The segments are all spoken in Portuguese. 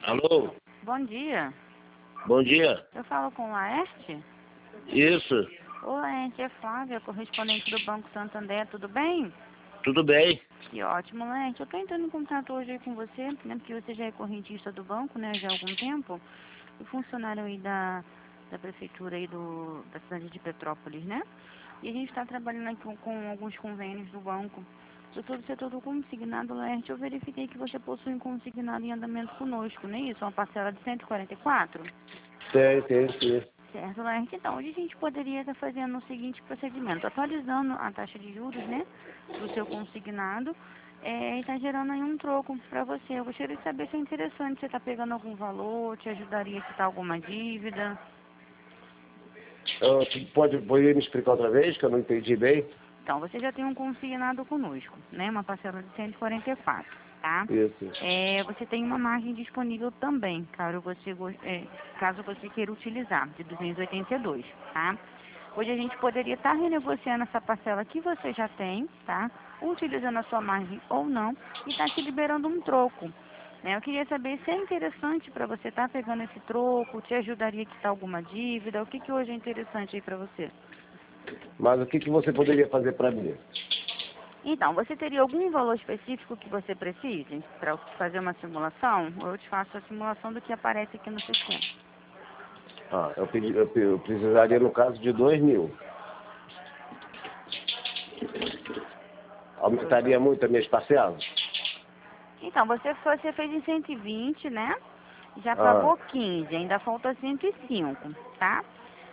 Alô? Bom dia. Bom dia. Eu falo com o Laerte? Isso. Ô, Laerte, é Flávia, correspondente do Banco Santander, tudo bem? Tudo bem? Que ótimo, Laerte. Eu estou entrando em contato hoje aí com você, né, porque você já é correntista do banco, né, já há algum tempo, e funcionário aí da prefeitura aí da cidade de Petrópolis, né? E a gente está trabalhando aqui com alguns convênios do banco. Doutor, do setor do consignado, Laerte, eu verifiquei que você possui um consignado em andamento conosco, não é isso? Uma parcela de 144? Tem. Certo, Laerte. Então, hoje a gente poderia estar fazendo o seguinte procedimento, atualizando a taxa de juros, né, do seu consignado, e está gerando aí um troco para você. Eu gostaria de saber se é interessante, você está pegando algum valor, te ajudaria a quitar alguma dívida. Tu pode me explicar outra vez, que eu não entendi bem? Então, você já tem um consignado conosco, né, uma parcela de 144, tá? Isso. Você tem uma margem disponível também, caso você queira utilizar, de 282, tá? Hoje a gente poderia estar renegociando essa parcela que você já tem, tá? Utilizando a sua margem ou não, e estar te liberando um troco, né? Eu queria saber se é interessante para você estar pegando esse troco, te ajudaria a quitar alguma dívida, o que hoje é interessante aí para você? Mas o que você poderia fazer para mim? Então, você teria algum valor específico que você precise para fazer uma simulação? Ou eu te faço a simulação do que aparece aqui no sistema. Eu precisaria, no caso, de 2.000. Aumentaria muito as minhas parcelas? Então, você fez em 120, né? Já Ah, pagou 15, ainda falta 105, tá?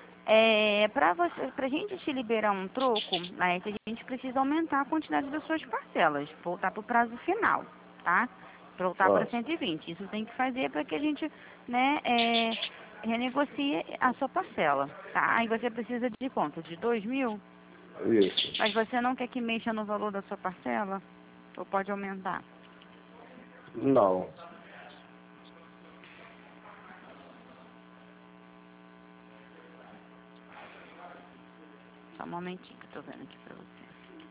Pra gente te liberar um troco, né, a gente precisa aumentar a quantidade das suas parcelas, voltar para o prazo final, tá? Voltar para ah, 120. Isso tem que fazer para que a gente, né, renegocie a sua parcela, tá? Aí você precisa de quanto? De 2.000? isso. Mas você não quer que mexa no valor da sua parcela? Ou pode aumentar? Não. Só um momentinho que eu tô vendo aqui pra você.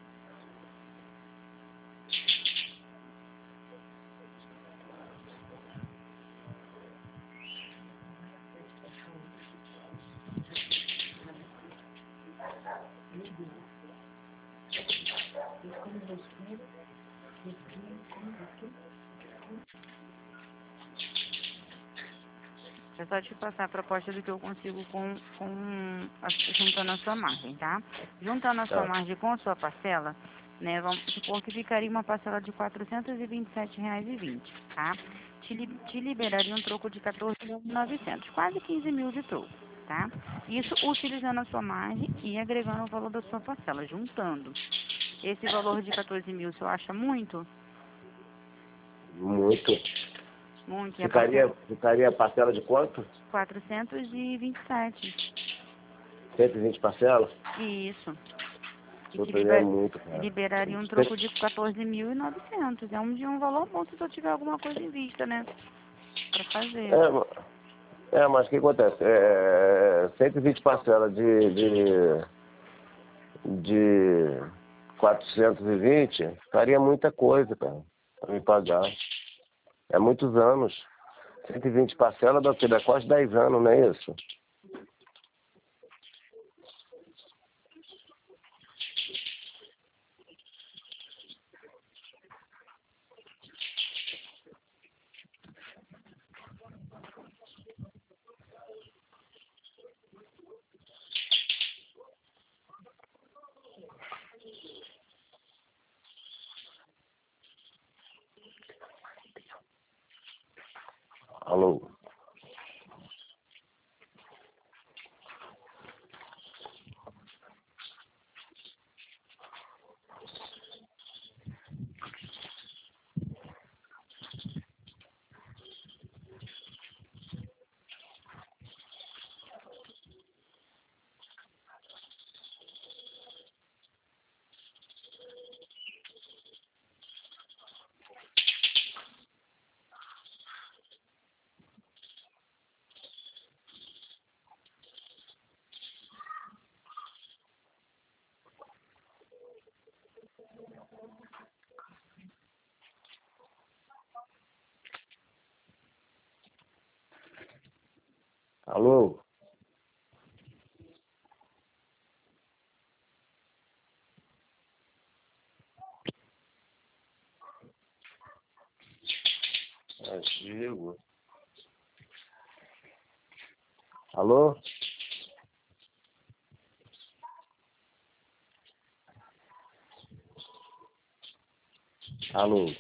É só te passar a proposta do que eu consigo juntando a sua margem, tá? Juntando a sua Ah, margem com a sua parcela, né? Vamos supor que ficaria uma parcela de R$ 427,20, tá? Te liberaria um troco de 14.900, quase 15 mil de troco, tá? Isso utilizando a sua margem e agregando o valor da sua parcela, juntando. Esse valor de 14 mil, você acha muito? muito. Muito. E a parcela? Ficaria a parcela de quanto? 427. 120 parcelas? Isso. E te Puta, é muito, cara. liberaria um troco de 14.900. De um valor bom se eu tiver alguma coisa em vista, né? Pra fazer. Mas o que acontece? 120 parcelas de 420 faria muita coisa, cara, para me pagar. É muitos anos. 120 parcelas dá o quê? Dá quase 10 anos, não é isso? Alô? Alô? Diego. Alô? Alô?